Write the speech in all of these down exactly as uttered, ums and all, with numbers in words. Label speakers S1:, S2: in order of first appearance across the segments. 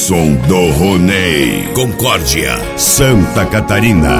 S1: som do Ronei. Concórdia, Santa Catarina.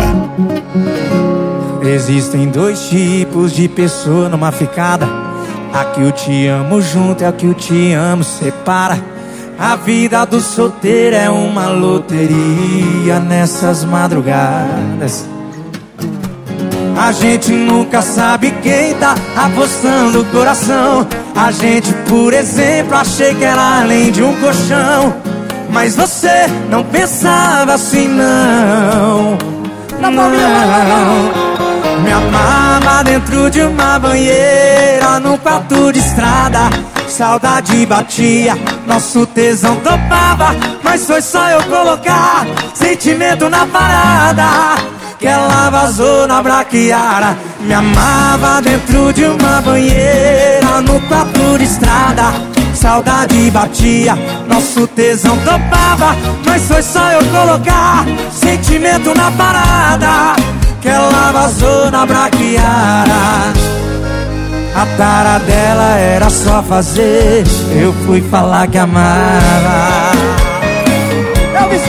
S2: Existem dois tipos de pessoa numa ficada. A que o te amo junto e a que o te amo separa. A vida do solteiro é uma loteria nessas madrugadas. A gente nunca sabe quem tá apostando o coração. A gente, por exemplo, achei que era além de um colchão. Mas você não pensava assim, não. Não, me amava dentro de uma banheira, num quarto de estrada. Saudade batia, nosso tesão topava. Mas foi só eu colocar sentimento na parada que ela vazou na braquiara. Me amava dentro de uma banheira, no quarto de estrada. Saudade batia, nosso tesão topava. Mas foi só eu colocar sentimento na parada que ela vazou na braquiara. A tara dela era só fazer, eu fui falar que amava. Eu me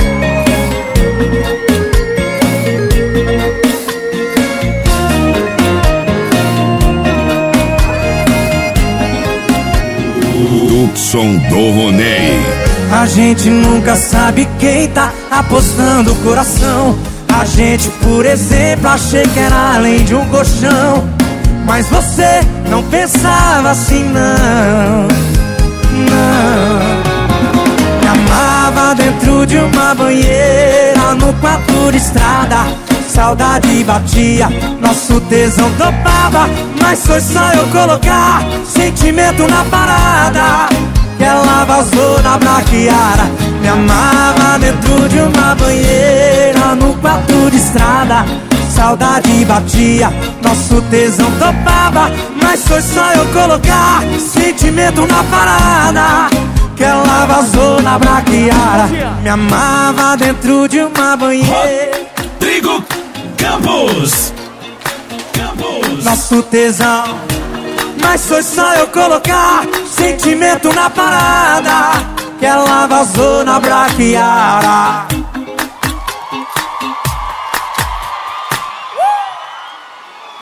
S1: O som do Ronei.
S2: A gente nunca sabe quem tá apostando o coração. A gente, por exemplo, achei que era além de um colchão. Mas você não pensava assim, não. Não. Me amava dentro de uma banheira, no quarto de estrada. Saudade batia, nosso tesão topava. Mas foi só eu colocar sentimento na parada que ela vazou na braquiara. Me amava dentro de uma banheira, no quarto de estrada. Saudade batia, nosso tesão topava. Mas foi só eu colocar sentimento na parada que ela vazou na braquiara. Me amava dentro de uma banheira.
S3: Rodrigo Campos. Campos.
S2: Nosso tesão. Mas foi só eu colocar sentimento na parada que ela vazou na braquiara.